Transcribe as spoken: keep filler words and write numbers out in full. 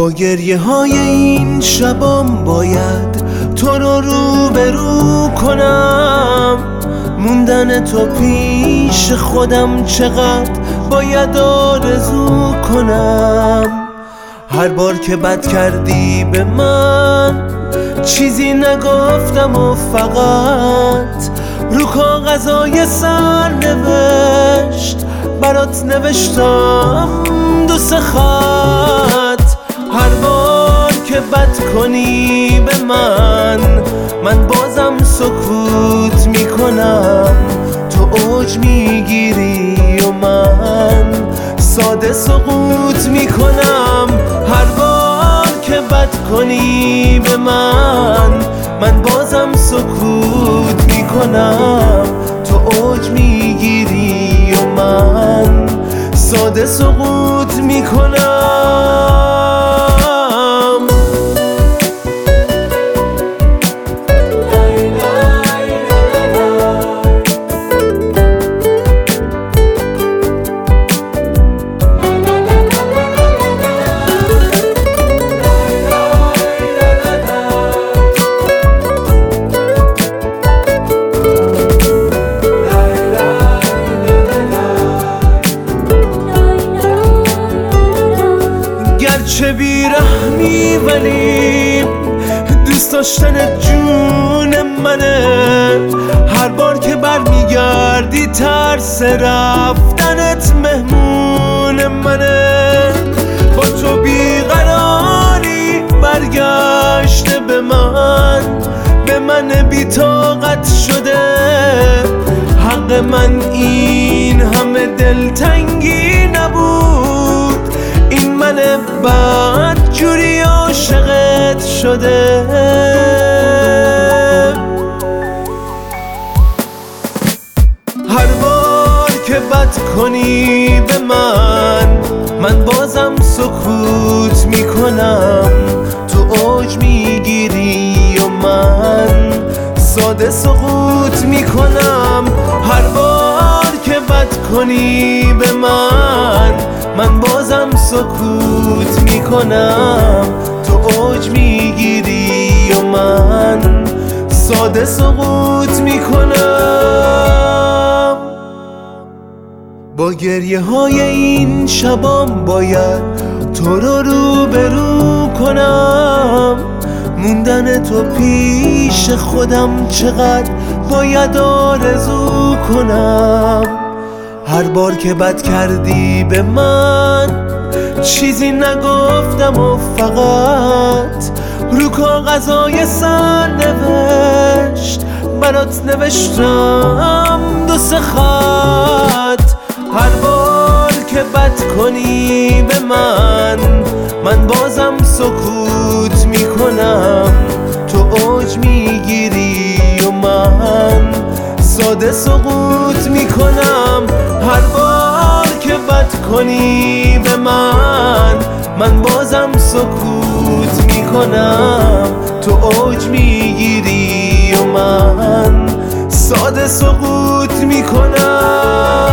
با گریه های این شبام باید تو رو روبرو کنم. موندن تو پیش خودم چقدر باید آرزو کنم. هر بار که بد کردی به من چیزی نگفتم و فقط رو کاغذای سرنوشت برات نوشتم دو سه خط. هر بار که بد کنی به من من بازم سکوت میکنم. تو اوج میگیری و من ساده سقوط میکنم. هر بار که بد کنی به من من بازم سکوت میکنم. تو اوج میگیری و من ساده سقوط میکنم. چه بیرحمی ولی دوست داشتن جون منه. هر بار که برمیگردی ترس رفتنت مهمون منه. با تو بیقراری برگشته به من به من بی‌طاقت شده. حق من این همه دلتنگی نبود. این من بد جوری عاشقت شده. هر بار که بد کنی به من من بازم سکوت میکنم. تو اوج میگیری و من ساده سقوط میکنم. هر بار که بد کنی به من من بازم سکوت میکنم. تو اوج میگیری و من ساده سقوط میکنم. با گریه های این شبام باید تو رو روبرو کنم. موندن تو پیش خودم چقدر باید آرزو کنم. هر بار که بد کردی به من چیزی نگفتم و فقط رو کاغذای سرنوشت برات نوشتم دو سه خط. هر بار که بد کنی به من من بازم سکوت میکنم. تو اوج میگیری و من ساده سقوط میکنم. هر بار که بد کنی به من من بازم سکوت میکنم. تو اوج میگیری و من ساده سقوط میکنم.